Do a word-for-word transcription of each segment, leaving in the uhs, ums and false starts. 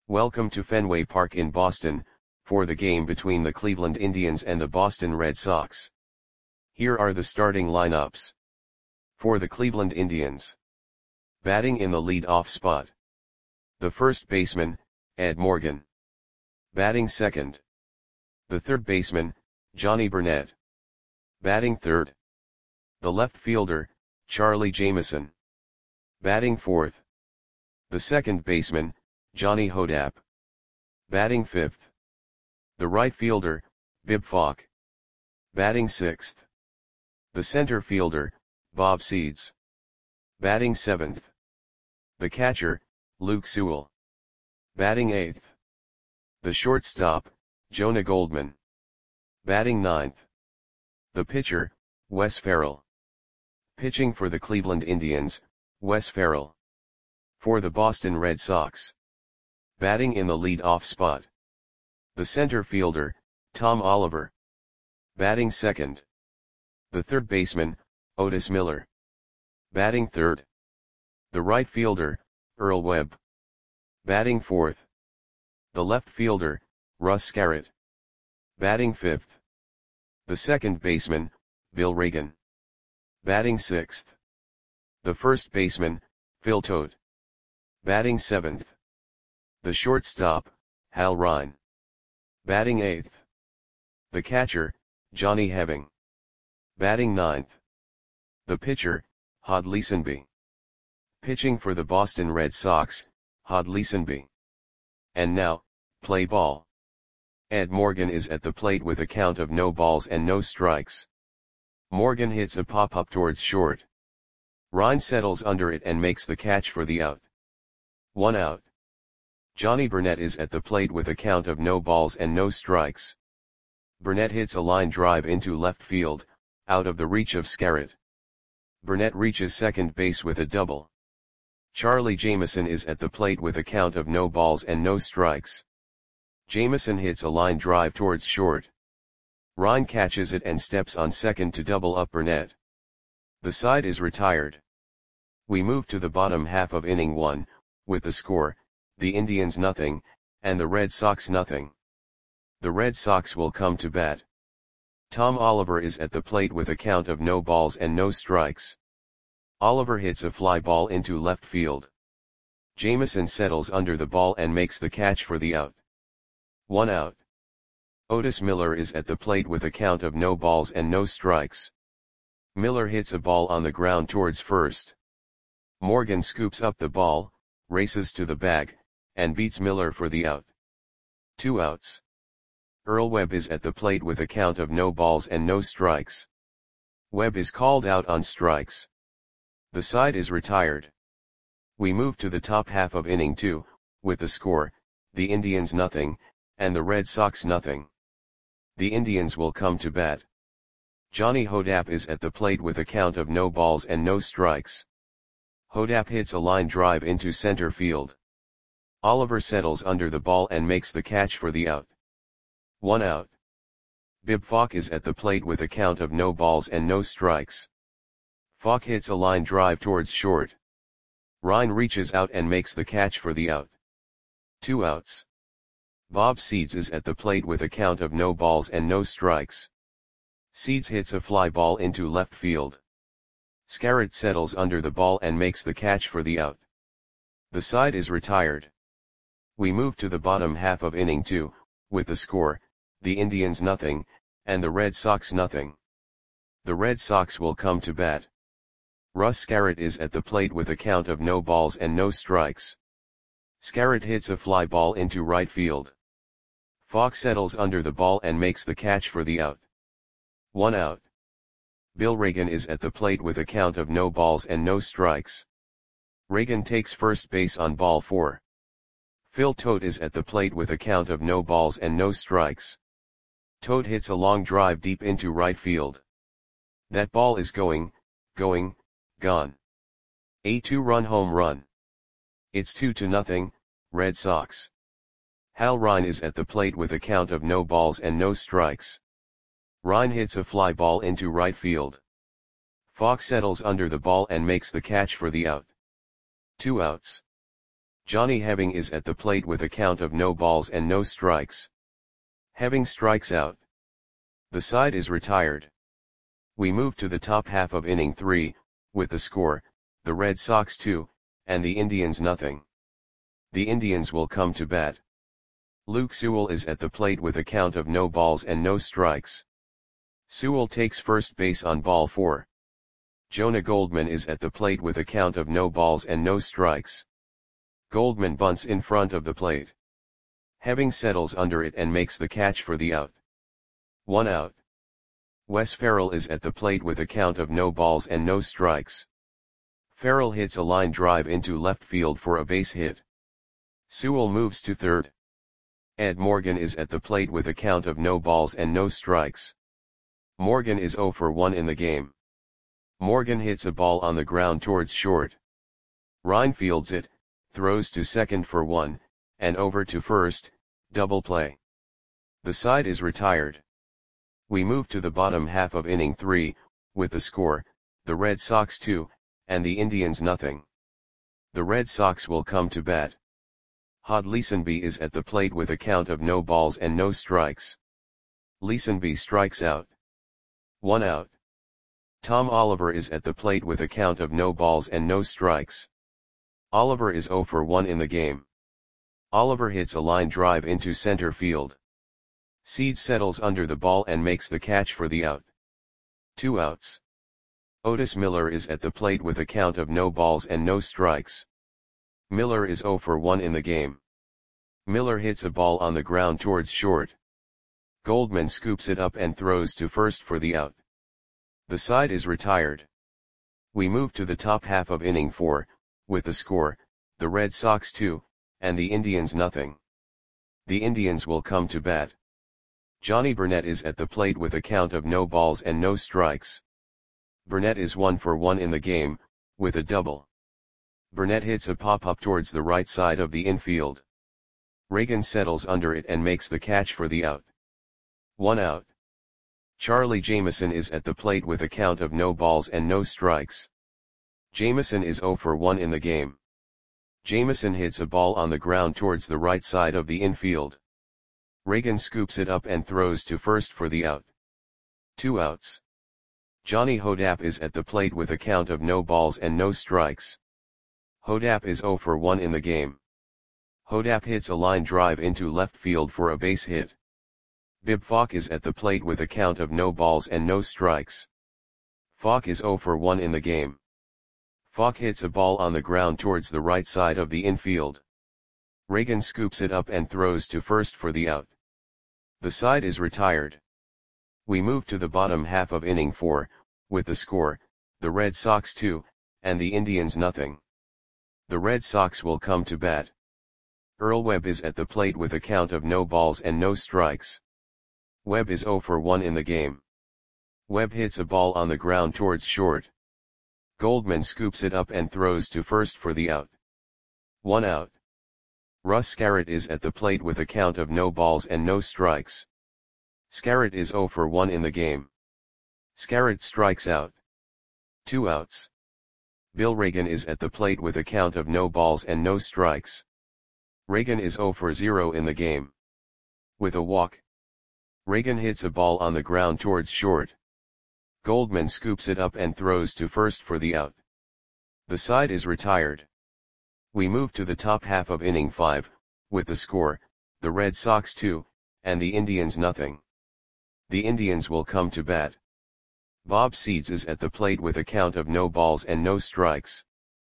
Welcome to Fenway Park in Boston, for the game between the Cleveland Indians and the Boston Red Sox. Here are the starting lineups. For the Cleveland Indians. Batting in the lead-off spot. The first baseman, Ed Morgan. Batting second. The third baseman, Johnny Burnett. Batting third. The left fielder, Charlie Jameson. Batting fourth. The second baseman, Johnny Hodapp. Batting fifth. The right fielder, Bib Falk. Batting sixth. The center fielder, Bob Seeds. Batting seventh. The catcher, Luke Sewell. Batting eighth. The shortstop, Jonah Goldman. Batting ninth. The pitcher, Wes Ferrell. Pitching for the Cleveland Indians, Wes Ferrell. For the Boston Red Sox. Batting in the lead-off spot. The center fielder, Tom Oliver. Batting second. The third baseman, Otis Miller. Batting third. The right fielder, Earl Webb. Batting fourth. The left fielder, Russ Scarrett. Batting fifth. The second baseman, Bill Reagan. Batting sixth. The first baseman, Phil Tote. Batting seventh. The shortstop, Hal Ryan. Batting eighth. The catcher, Johnny Heving. Batting ninth. The pitcher, Hod Leesonby. Pitching for the Boston Red Sox, Hod Leesonby. And now, play ball. Ed Morgan is at the plate with a count of no balls and no strikes. Morgan hits a pop-up towards short. Ryan settles under it and makes the catch for the out. One out. Johnny Burnett is at the plate with a count of no balls and no strikes. Burnett hits a line drive into left field, out of the reach of Scarrett. Burnett reaches second base with a double. Charlie Jameson is at the plate with a count of no balls and no strikes. Jameson hits a line drive towards short. Ryan catches it and steps on second to double up Burnett. The side is retired. We move to the bottom half of inning one, with the score, the Indians nothing, and the Red Sox nothing. The Red Sox will come to bat. Tom Oliver is at the plate with a count of no balls and no strikes. Oliver hits a fly ball into left field. Jameson settles under the ball and makes the catch for the out. One out. Otis Miller is at the plate with a count of no balls and no strikes. Miller hits a ball on the ground towards first. Morgan scoops up the ball, races to the bag, and beats Miller for the out. Two outs. Earl Webb is at the plate with a count of no balls and no strikes. Webb is called out on strikes. The side is retired. We move to the top half of inning two, with the score, the Indians nothing, and the Red Sox nothing. The Indians will come to bat. Johnny Hodapp is at the plate with a count of no balls and no strikes. Hodapp hits a line drive into center field. Oliver settles under the ball and makes the catch for the out. One out. Bib Falk is at the plate with a count of no balls and no strikes. Falk hits a line drive towards short. Ryan reaches out and makes the catch for the out. Two outs. Bob Seeds is at the plate with a count of no balls and no strikes. Seeds hits a fly ball into left field. Scarrett settles under the ball and makes the catch for the out. The side is retired. We move to the bottom half of inning two, with the score, the Indians nothing, and the Red Sox nothing. The Red Sox will come to bat. Russ Scarrett is at the plate with a count of no balls and no strikes. Scarrett hits a fly ball into right field. Falk settles under the ball and makes the catch for the out. One out. Bill Reagan is at the plate with a count of no balls and no strikes. Reagan takes first base on ball four. Phil Tote is at the plate with a count of no balls and no strikes. Tote hits a long drive deep into right field. That ball is going, going, gone. A two-run home run. It's two to nothing, Red Sox. Hal Ryan is at the plate with a count of no balls and no strikes. Ryan hits a fly ball into right field. Falk settles under the ball and makes the catch for the out. Two outs. Johnny Heving is at the plate with a count of no balls and no strikes. Heving strikes out. The side is retired. We move to the top half of inning three, with the score, the Red Sox two, and the Indians nothing. The Indians will come to bat. Luke Sewell is at the plate with a count of no balls and no strikes. Sewell takes first base on ball four. Jonah Goldman is at the plate with a count of no balls and no strikes. Goldman bunts in front of the plate. Heving settles under it and makes the catch for the out. One out. Wes Ferrell is at the plate with a count of no balls and no strikes. Ferrell hits a line drive into left field for a base hit. Sewell moves to third. Ed Morgan is at the plate with a count of no balls and no strikes. Morgan is oh for one in the game. Morgan hits a ball on the ground towards short. Ryan fields it, throws to second for one, and over to first, double play. The side is retired. We move to the bottom half of inning three, with the score, the Red Sox two, and the Indians nothing. The Red Sox will come to bat. Hod Leesonby is at the plate with a count of no balls and no strikes. Leesonby strikes out. One out. Tom Oliver is at the plate with a count of no balls and no strikes. Oliver is oh for one in the game. Oliver hits a line drive into center field. Seed settles under the ball and makes the catch for the out. Two outs. Otis Miller is at the plate with a count of no balls and no strikes. Miller is oh for one in the game. Miller hits a ball on the ground towards short. Goldman scoops it up and throws to first for the out. The side is retired. We move to the top half of inning four, with the score, the Red Sox two, and the Indians nothing. The Indians will come to bat. Johnny Burnett is at the plate with a count of no balls and no strikes. Burnett is one for one in the game, with a double. Burnett hits a pop-up towards the right side of the infield. Reagan settles under it and makes the catch for the out. One out. Charlie Jameson is at the plate with a count of no balls and no strikes. Jameson is oh for one in the game. Jameson hits a ball on the ground towards the right side of the infield. Reagan scoops it up and throws to first for the out. Two outs. Johnny Hodapp is at the plate with a count of no balls and no strikes. Hodapp is oh for one in the game. Hodapp hits a line drive into left field for a base hit. Bib Falk is at the plate with a count of no balls and no strikes. Falk is oh for one in the game. Falk hits a ball on the ground towards the right side of the infield. Reagan scoops it up and throws to first for the out. The side is retired. We move to the bottom half of inning four, with the score, the Red Sox two, and the Indians nothing. The Red Sox will come to bat. Earl Webb is at the plate with a count of no balls and no strikes. Webb is oh for one in the game. Webb hits a ball on the ground towards short. Goldman scoops it up and throws to first for the out. One out. Russ Scarrett is at the plate with a count of no balls and no strikes. Scarrett is oh for one in the game. Scarrett strikes out. Two outs. Bill Reagan is at the plate with a count of no balls and no strikes. Reagan is oh for zero in the game. With a walk. Reagan hits a ball on the ground towards short. Goldman scoops it up and throws to first for the out. The side is retired. We move to the top half of inning five, with the score, the Red Sox two, and the Indians nothing. The Indians will come to bat. Bob Seeds is at the plate with a count of no balls and no strikes.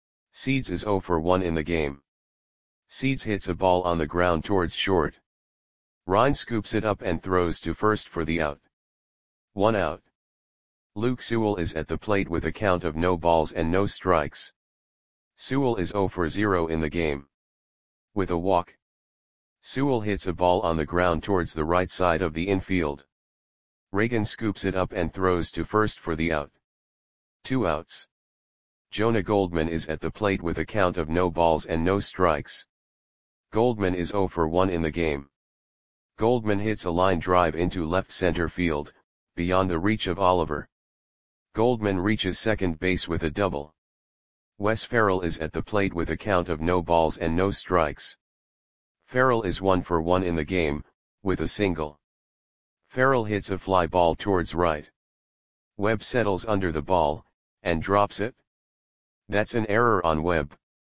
Seeds is oh for one in the game. Seeds hits a ball on the ground towards short. Ryan scoops it up and throws to first for the out. One out. Luke Sewell is at the plate with a count of no balls and no strikes. Sewell is oh for zero in the game. With a walk. Sewell hits a ball on the ground towards the right side of the infield. Reagan scoops it up and throws to first for the out. Two outs. Jonah Goldman is at the plate with a count of no balls and no strikes. Goldman is oh for one in the game. Goldman hits a line drive into left center field, beyond the reach of Oliver. Goldman reaches second base with a double. Wes Ferrell is at the plate with a count of no balls and no strikes. Ferrell is one for one in the game, with a single. Ferrell hits a fly ball towards right. Webb settles under the ball, and drops it. That's an error on Webb.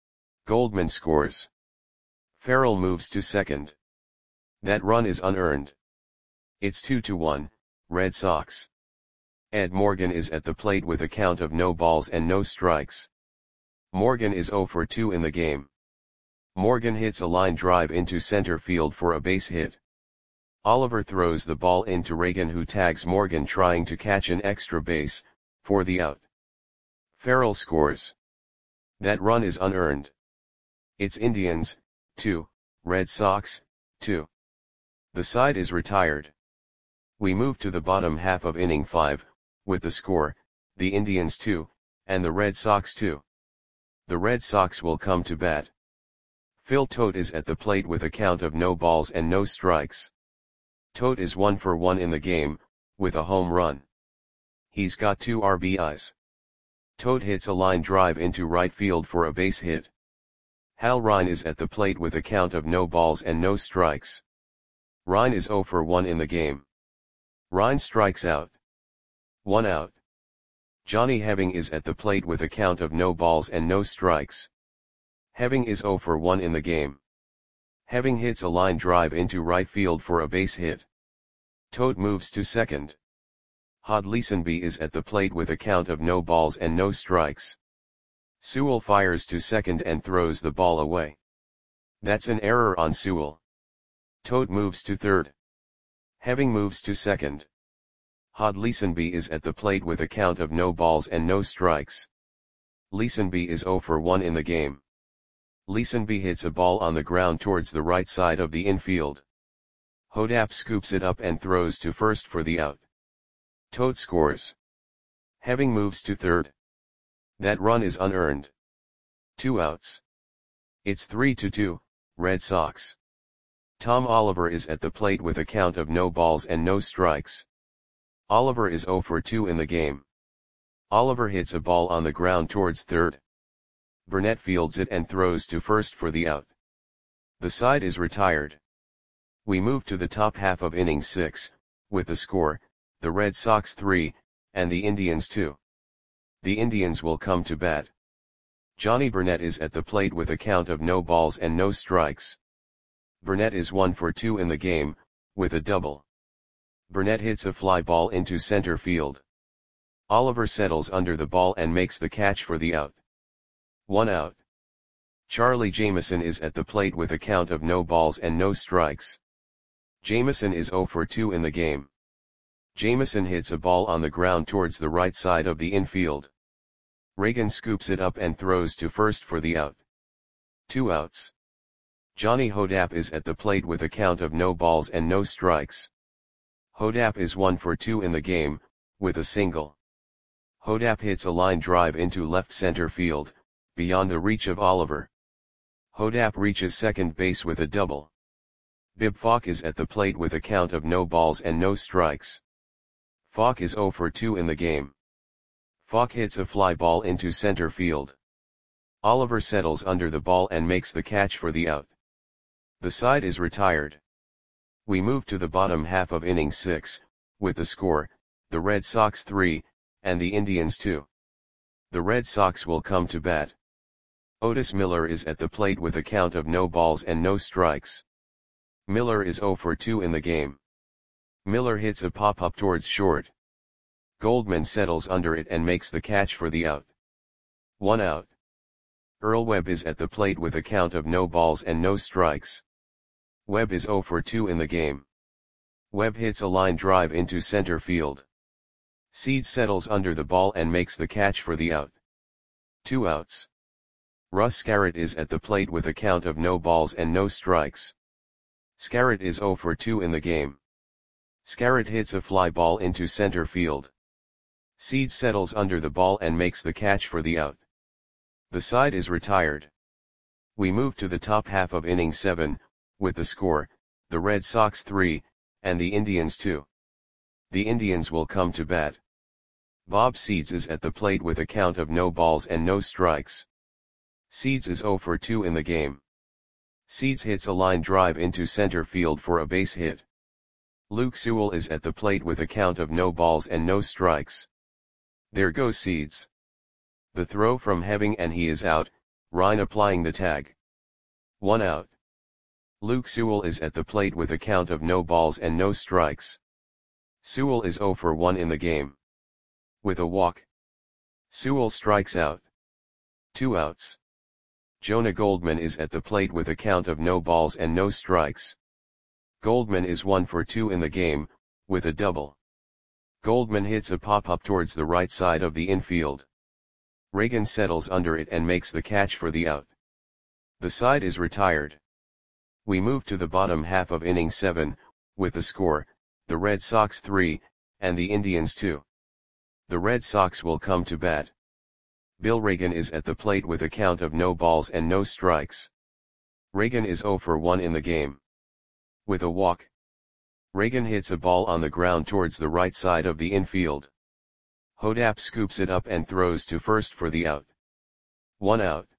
Goldman scores. Ferrell moves to second. That run is unearned. It's two to one, Red Sox. Ed Morgan is at the plate with a count of no balls and no strikes. Morgan is zero for two in the game. Morgan hits a line drive into center field for a base hit. Oliver throws the ball into Reagan, who tags Morgan trying to catch an extra base, for the out. Ferrell scores. That run is unearned. It's Indians, two, Red Sox, two. The side is retired. We move to the bottom half of inning five, with the score, the Indians two, and the Red Sox two. The Red Sox will come to bat. Phil Tote is at the plate with a count of no balls and no strikes. Tote is one for one in the game, with a home run. He's got two R B Is. Tote hits a line drive into right field for a base hit. Hal Rine is at the plate with a count of no balls and no strikes. Rine is zero for one in the game. Rine strikes out. One out. Johnny Heving is at the plate with a count of no balls and no strikes. Heving is zero for one in the game. Heving hits a line drive into right field for a base hit. Tote moves to second. Hod Leesenby is at the plate with a count of no balls and no strikes. Sewell fires to second and throws the ball away. That's an error on Sewell. Tote moves to third. Heving moves to second. Hod Leesenby is at the plate with a count of no balls and no strikes. Leesenby is zero for one in the game. Leesenby hits a ball on the ground towards the right side of the infield. Hodap scoops it up and throws to first for the out. Tote scores. Heving moves to third. That run is unearned. Two outs. It's three to two, Red Sox. Tom Oliver is at the plate with a count of no balls and no strikes. Oliver is zero for two in the game. Oliver hits a ball on the ground towards third. Burnett fields it and throws to first for the out. The side is retired. We move to the top half of inning six, with the score, the Red Sox three, and the Indians two. The Indians will come to bat. Johnny Burnett is at the plate with a count of no balls and no strikes. Burnett is one for two in the game, with a double. Burnett hits a fly ball into center field. Oliver settles under the ball and makes the catch for the out. One out. Charlie Jameson is at the plate with a count of no balls and no strikes. Jameson is zero for two in the game. Jameson hits a ball on the ground towards the right side of the infield. Reagan scoops it up and throws to first for the out. Two outs. Johnny Hodap is at the plate with a count of no balls and no strikes. Hodap is one for two in the game, with a single. Hodap hits a line drive into left center field, beyond the reach of Oliver. Hodap reaches second base with a double. Bib Falk is at the plate with a count of no balls and no strikes. Falk is zero for two in the game. Falk hits a fly ball into center field. Oliver settles under the ball and makes the catch for the out. The side is retired. We move to the bottom half of inning six, with the score, the Red Sox three, and the Indians two. The Red Sox will come to bat. Otis Miller is at the plate with a count of no balls and no strikes. Miller is zero for two in the game. Miller hits a pop-up towards short. Goldman settles under it and makes the catch for the out. One out. Earl Webb is at the plate with a count of no balls and no strikes. Webb is zero for two in the game. Webb hits a line drive into center field. Seed settles under the ball and makes the catch for the out. Two outs. Russ Scarrett is at the plate with a count of no balls and no strikes. Scarrett is zero for two in the game. Scarrett hits a fly ball into center field. Seed settles under the ball and makes the catch for the out. The side is retired. We move to the top half of inning seven, with the score, the Red Sox three, and the Indians two. The Indians will come to bat. Bob Seeds is at the plate with a count of no balls and no strikes. Seeds is zero for two in the game. Seeds hits a line drive into center field for a base hit. Luke Sewell is at the plate with a count of no balls and no strikes. There goes Seeds. The throw from Having and he is out, Ryan applying the tag. One out. Luke Sewell is at the plate with a count of no balls and no strikes. Sewell is zero for one in the game. With a walk. Sewell strikes out. Two outs. Jonah Goldman is at the plate with a count of no balls and no strikes. Goldman is one for two in the game, with a double. Goldman hits a pop-up towards the right side of the infield. Reagan settles under it and makes the catch for the out. The side is retired. We move to the bottom half of inning seven, with the score, the Red Sox three, and the Indians two. The Red Sox will come to bat. Bill Reagan is at the plate with a count of no balls and no strikes. Reagan is zero for one in the game. With a walk. Reagan hits a ball on the ground towards the right side of the infield. Hodap scoops it up and throws to first for the out. One out.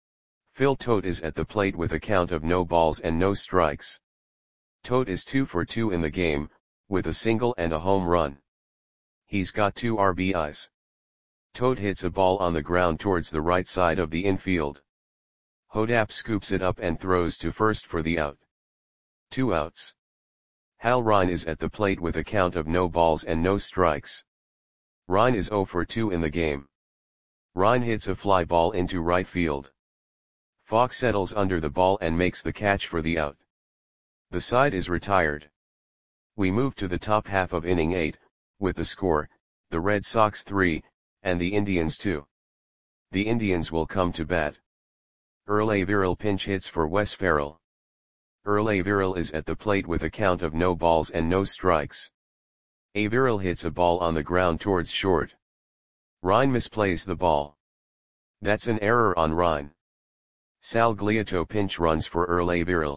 Phil Tote is at the plate with a count of no balls and no strikes. Tote is two for two in the game, with a single and a home run. He's got two R B Is. Tote hits a ball on the ground towards the right side of the infield. Hodap scoops it up and throws to first for the out. Two outs. Hal Rine is at the plate with a count of no balls and no strikes. Rine is zero for two in the game. Rine hits a fly ball into right field. Falk settles under the ball and makes the catch for the out. The side is retired. We move to the top half of inning eight, with the score, the Red Sox three, and the Indians two. The Indians will come to bat. Earl Averill pinch hits for Wes Ferrell. Earl Averill is at the plate with a count of no balls and no strikes. Averill hits a ball on the ground towards short. Rine misplays the ball. That's an error on Rine. Sal Gliato pinch runs for Earl Averill.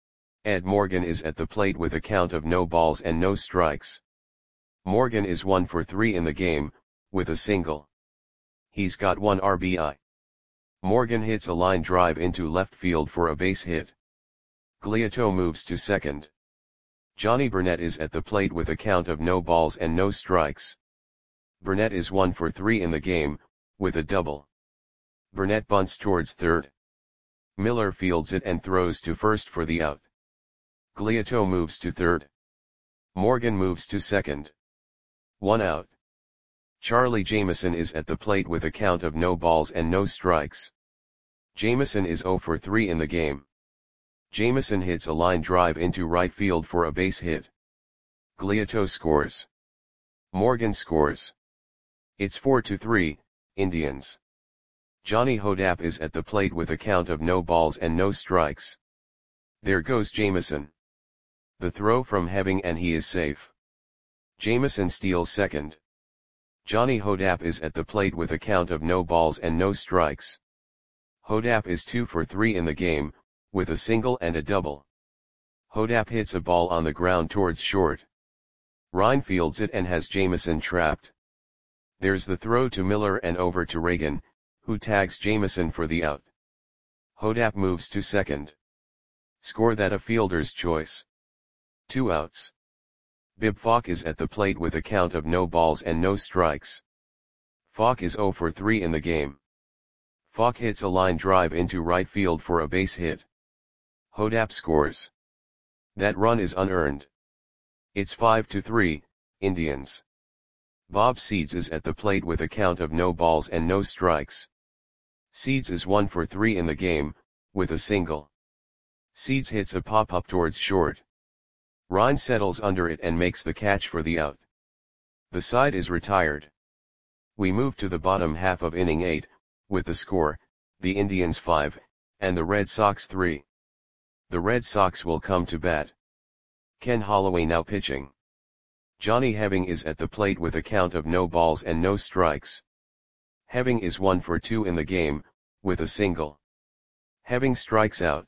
Ed Morgan is at the plate with a count of no balls and no strikes. Morgan is one for three in the game, with a single. He's got one R B I. Morgan hits a line drive into left field for a base hit. Gliato moves to second. Johnny Burnett is at the plate with a count of no balls and no strikes. Burnett is one for three in the game, with a double. Burnett bunts towards third. Miller fields it and throws to first for the out. Gliato moves to third. Morgan moves to second. One out. Charlie Jameson is at the plate with a count of no balls and no strikes. Jameson is zero for three in the game. Jameson hits a line drive into right field for a base hit. Gliato scores. Morgan scores. It's four to three, Indians. Johnny Hodap is at the plate with a count of no balls and no strikes. There goes Jameson. The throw from Having and he is safe. Jameson steals second. Johnny Hodap is at the plate with a count of no balls and no strikes. Hodap is two for three in the game, with a single and a double. Hodap hits a ball on the ground towards short. Rine fields it and has Jameson trapped. There's the throw to Miller and over to Reagan, who tags Jameson for the out. Hodap moves to second. Score that a fielder's choice. Two outs. Bib Falk is at the plate with a count of no balls and no strikes. Falk is zero for three in the game. Falk hits a line drive into right field for a base hit. Hodap scores. That run is unearned. It's five to three, Indians. Bob Seeds is at the plate with a count of no balls and no strikes. Seeds is one for three in the game, with a single. Seeds hits a pop-up towards short. Rine settles under it and makes the catch for the out. The side is retired. We move to the bottom half of inning eight, with the score, the Indians five, and the Red Sox three. The Red Sox will come to bat. Ken Holloway now pitching. Johnny Having is at the plate with a count of no balls and no strikes. Having is one for two in the game, with a single. Having strikes out.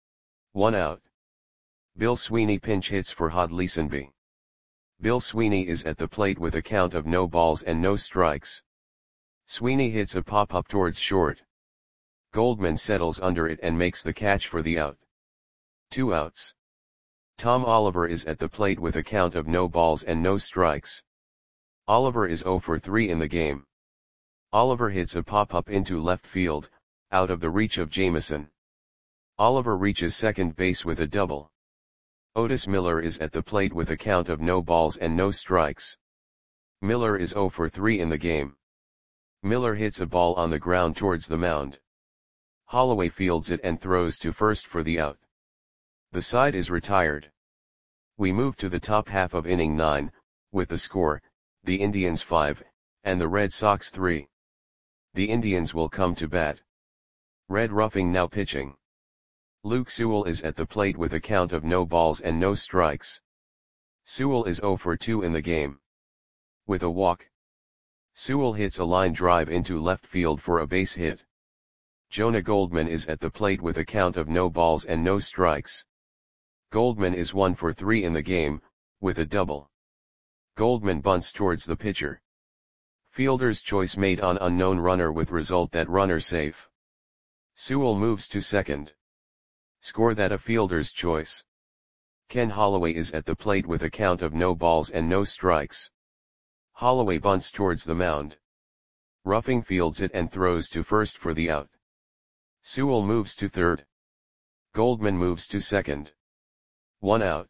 One out. Bill Sweeney pinch hits for Hod Leesenby. Bill Sweeney is at the plate with a count of no balls and no strikes. Sweeney hits a pop-up towards short. Goldman settles under it and makes the catch for the out. Two outs. Tom Oliver is at the plate with a count of no balls and no strikes. Oliver is oh for three in the game. Oliver hits a pop-up into left field, out of the reach of Jamison. Oliver reaches second base with a double. Otis Miller is at the plate with a count of no balls and no strikes. Miller is oh for three in the game. Miller hits a ball on the ground towards the mound. Holloway fields it and throws to first for the out. The side is retired. We move to the top half of inning nine, with the score, the Indians five, and the Red Sox three. The Indians will come to bat. Red Ruffing now pitching. Luke Sewell is at the plate with a count of no balls and no strikes. Sewell is oh for two in the game. With a walk. Sewell hits a line drive into left field for a base hit. Jonah Goldman is at the plate with a count of no balls and no strikes. Goldman is one for three in the game, with a double. Goldman bunts towards the pitcher. Fielder's choice made on unknown runner with result that runner safe. Sewell moves to second. Score that a fielder's choice. Ken Holloway is at the plate with a count of no balls and no strikes. Holloway bunts towards the mound. Ruffing fields it and throws to first for the out. Sewell moves to third. Goldman moves to second. One out.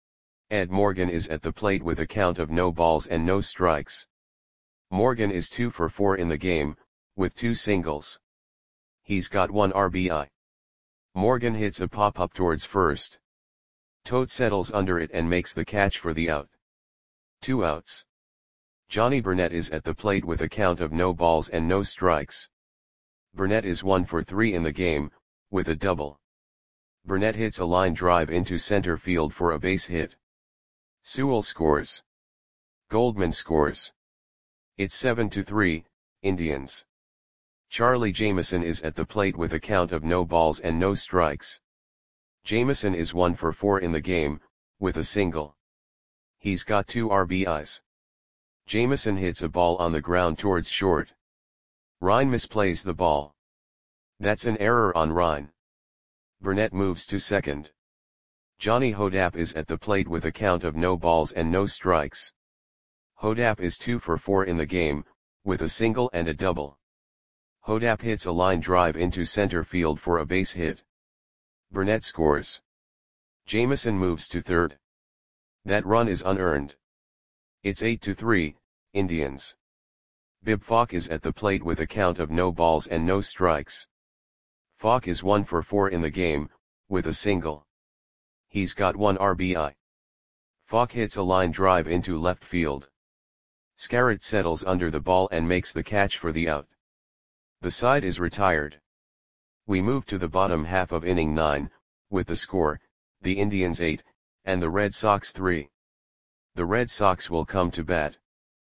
Ed Morgan is at the plate with a count of no balls and no strikes. Morgan is two for four in the game, with two singles. He's got one R B I. Morgan hits a pop-up towards first. Tote settles under it and makes the catch for the out. Two outs. Johnny Burnett is at the plate with a count of no balls and no strikes. Burnett is one for three in the game, with a double. Burnett hits a line drive into center field for a base hit. Sewell scores. Goldman scores. It's seven to three, Indians. Charlie Jamison is at the plate with a count of no balls and no strikes. Jamison is one for four in the game, with a single. He's got two R B Is. Jamison hits a ball on the ground towards short. Ryan misplays the ball. That's an error on Ryan. Burnett moves to second. Johnny Hodapp is at the plate with a count of no balls and no strikes. Hodapp is two for four in the game, with a single and a double. Hodapp hits a line drive into center field for a base hit. Burnett scores. Jamison moves to third. That run is unearned. It's eight to three, Indians. Bib Falk is at the plate with a count of no balls and no strikes. Falk is one for four in the game, with a single. He's got one R B I. Falk hits a line drive into left field. Scarrett settles under the ball and makes the catch for the out. The side is retired. We move to the bottom half of inning nine, with the score, the Indians eight, and the Red Sox three. The Red Sox will come to bat.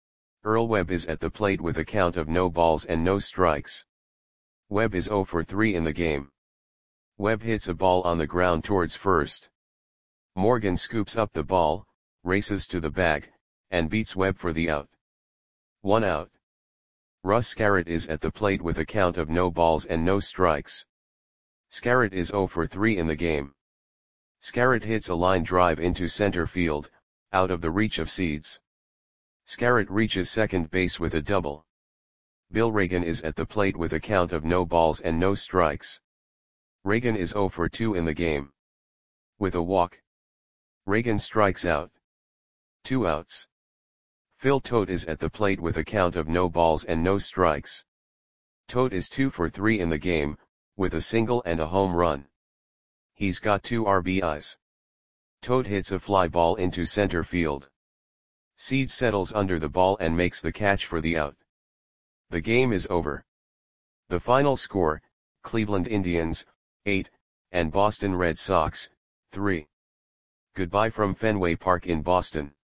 Earl Webb is at the plate with a count of no balls and no strikes. Webb is oh for three in the game. Webb hits a ball on the ground towards first. Morgan scoops up the ball, races to the bag, and beats Webb for the out. One out. Russ Scarrett is at the plate with a count of no balls and no strikes. Scarrett is oh for three in the game. Scarrett hits a line drive into center field, out of the reach of Seeds. Scarrett reaches second base with a double. Bill Reagan is at the plate with a count of no balls and no strikes. Reagan is oh for two in the game. With a walk. Reagan strikes out. Two outs. Phil Tote is at the plate with a count of no balls and no strikes. Tote is two for three in the game, with a single and a home run. He's got two R B Is. Tote hits a fly ball into center field. Seeds settles under the ball and makes the catch for the out. The game is over. The final score, Cleveland Indians, eight, and Boston Red Sox, three. Goodbye from Fenway Park in Boston.